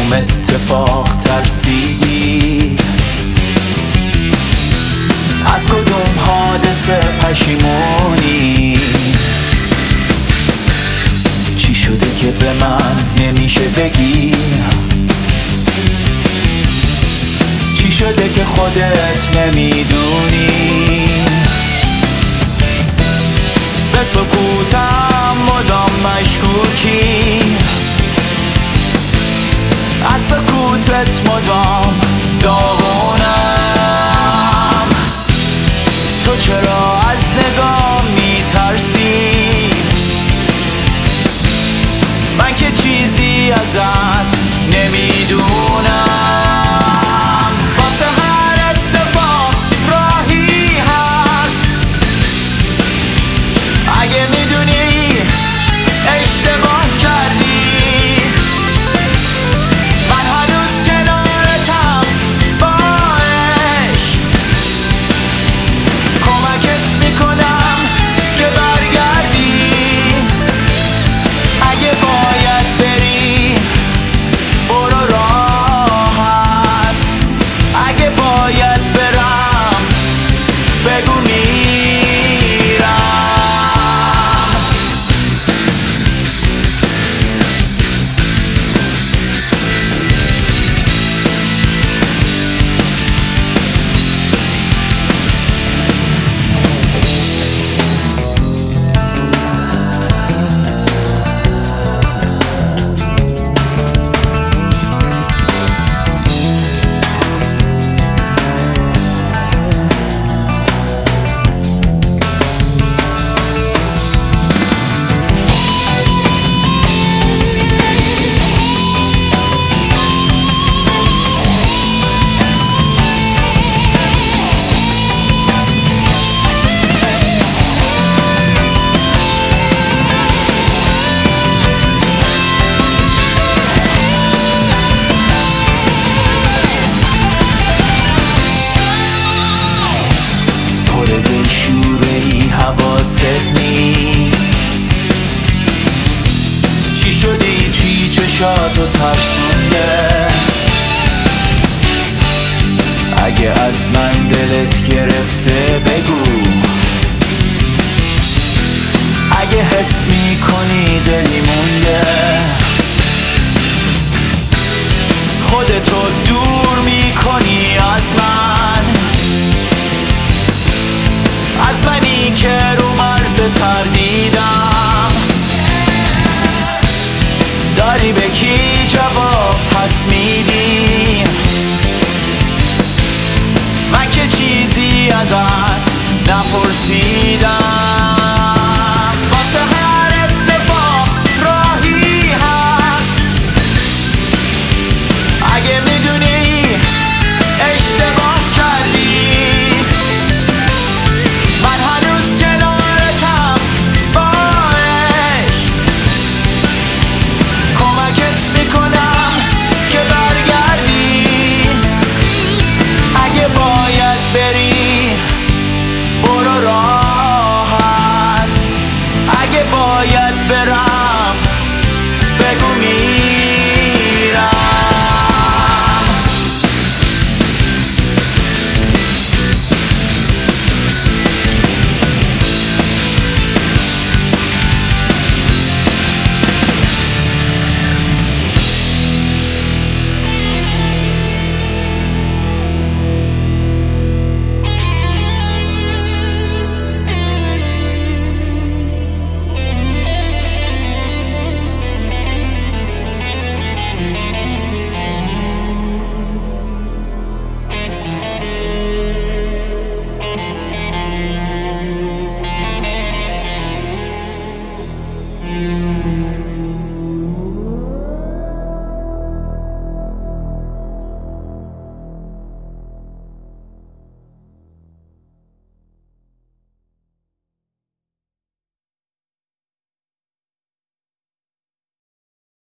کدوم اتفاق ترسیدی؟ از کدوم حادثه پشیمونی؟ چی شده که به من نمیشه بگی؟ چی شده که خودت نمیدونی؟ به سکوتم مدام مشکوکی، از سکوتت مدام داغونم. تو چرا از نگاه میترسی؟ من که چیزی ازت نمیدونم. واسه هر اتفاق راهی هست، اگه میدونی اشتباه کردی، من هنوز کنارتم با عشق. کمکت میکنم که برگردی، اگه باید بری برو راحت، اگه باید برم بگو میرم. حواست نیست چی شدی؟ چی چشاتو ترسونده؟ اگه از من دلت گرفته بگو، اگه حس میکنی دلی مونده، خودتو دور میکنی از من، از منی که رو مرز تردیدم. داری به کی جواب پس میدی؟ من که چیزی ازت نپرسیدم.